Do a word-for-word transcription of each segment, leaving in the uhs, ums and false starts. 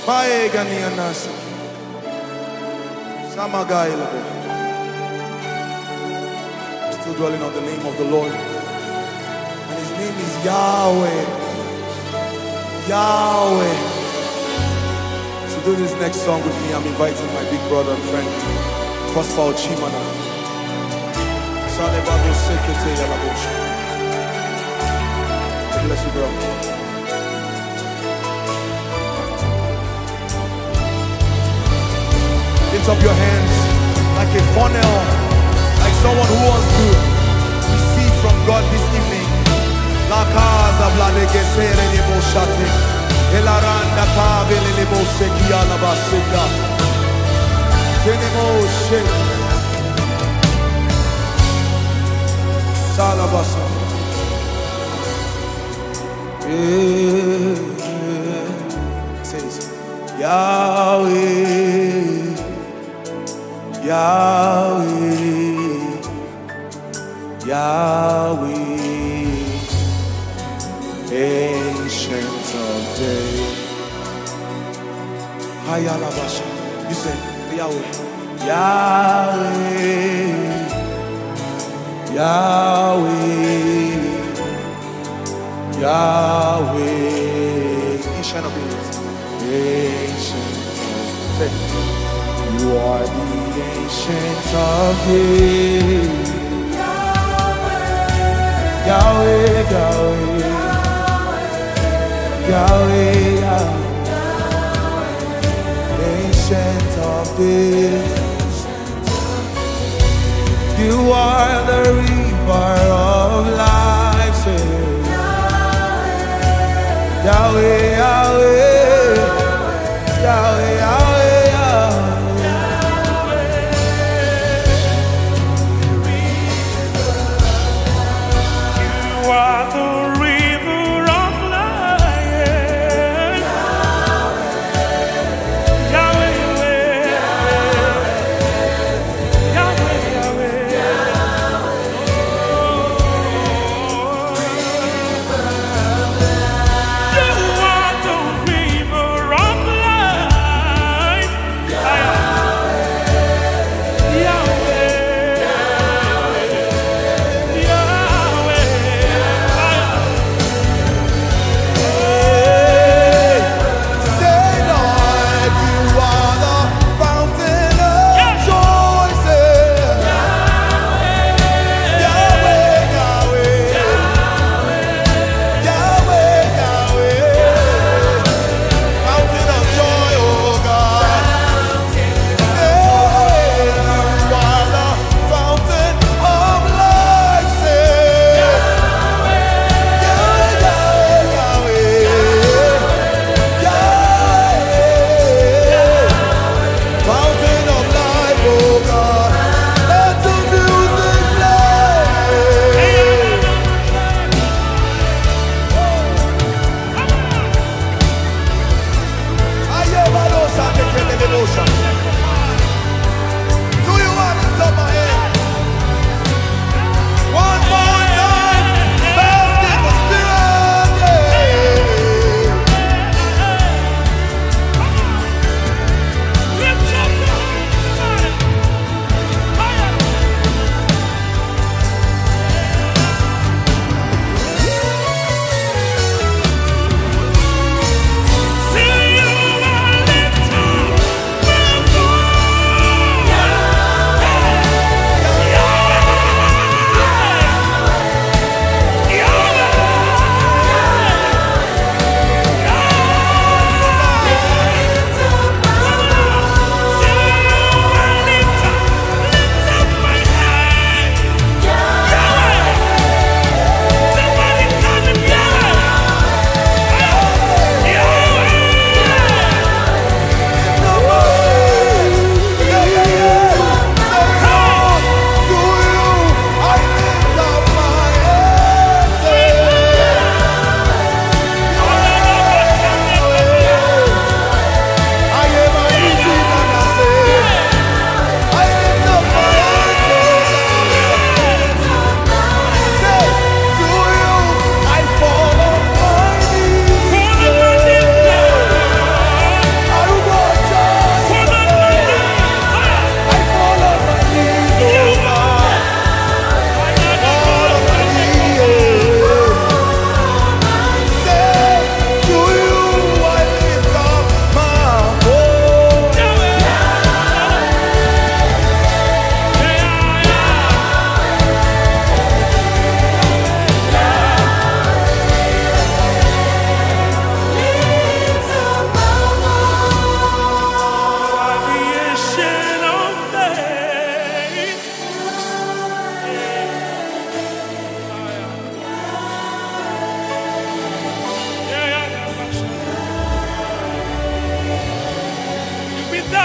Paegani anas. Samagailabo. Still dwelling on the name of the Lord. And his name is Yahweh. Yahweh. To do this next song with me, I'm inviting my big brother and friend, Prosper Chimana. Salebabo Sekete Yalabosha. God bless you, bro. Lift up your hands like a funnel, like someone who wants to receive from God this evening. La casa blade gesere ni moshate, elaranda kabele ni moseki alabaseka. Tene moshe, salabasa. Says Yahweh. Yahweh, Yahweh, Ancient of Days. Hayalabasha. You say Yahweh, Yahweh, Yahweh, Yahweh, Ancient of Days, Ancient of Days. You are the Ancient of Days. Yahweh, Yahweh, Yahweh, Yahweh, Ancient of Days. You are the river of life. Yahweh, Yahweh, Yahweh, Yahweh. The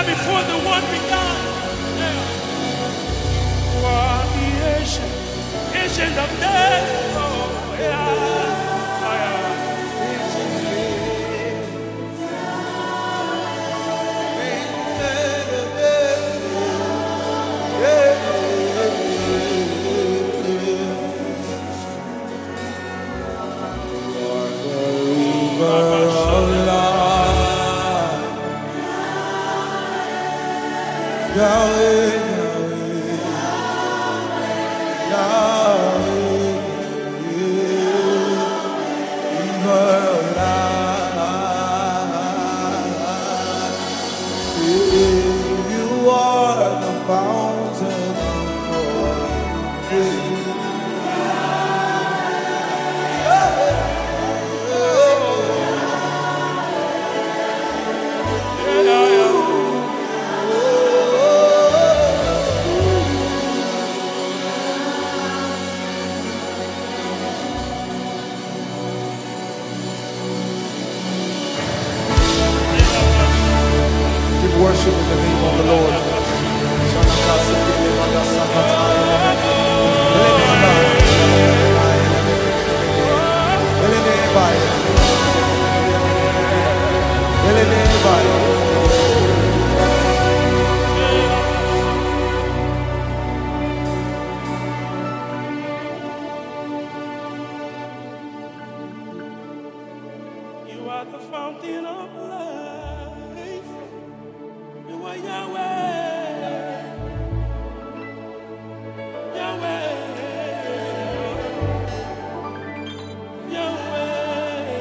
before the one began. Yeah. You are the ancient, ancient of days. Oh, yeah. Oh, yeah. Yahweh, Yahweh, you are the fountain of joy. Worship in the name of the Lord. You are the fountain of life. You are Yahweh, Yahweh, Yahweh.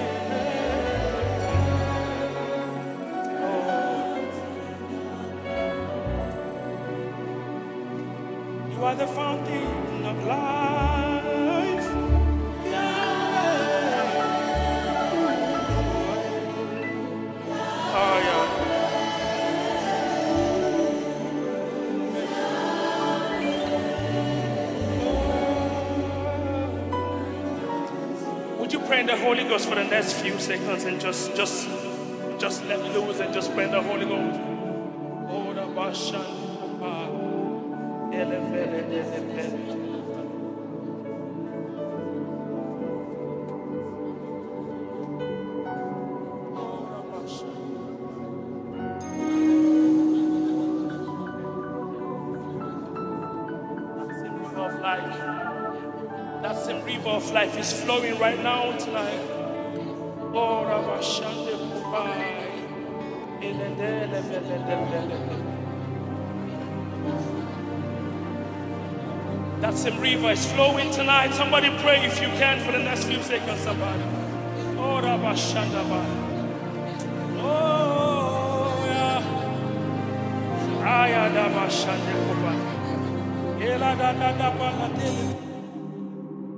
Oh. You are the fountain of life, Yahweh. Oh, yeah. Would you pray in the Holy Ghost for the next few seconds and just, just, just let loose and just pray in the Holy Ghost? Oh, the Bashan, of life. That same river of life is flowing right now tonight. Oh, Rabashande Kubai. That same river is flowing tonight. Somebody pray if you can for the next few seconds. Somebody. Oh, Rabashanda Bai. Oh, yeah. Ayada Bashande Kubai. Ela da da da ba la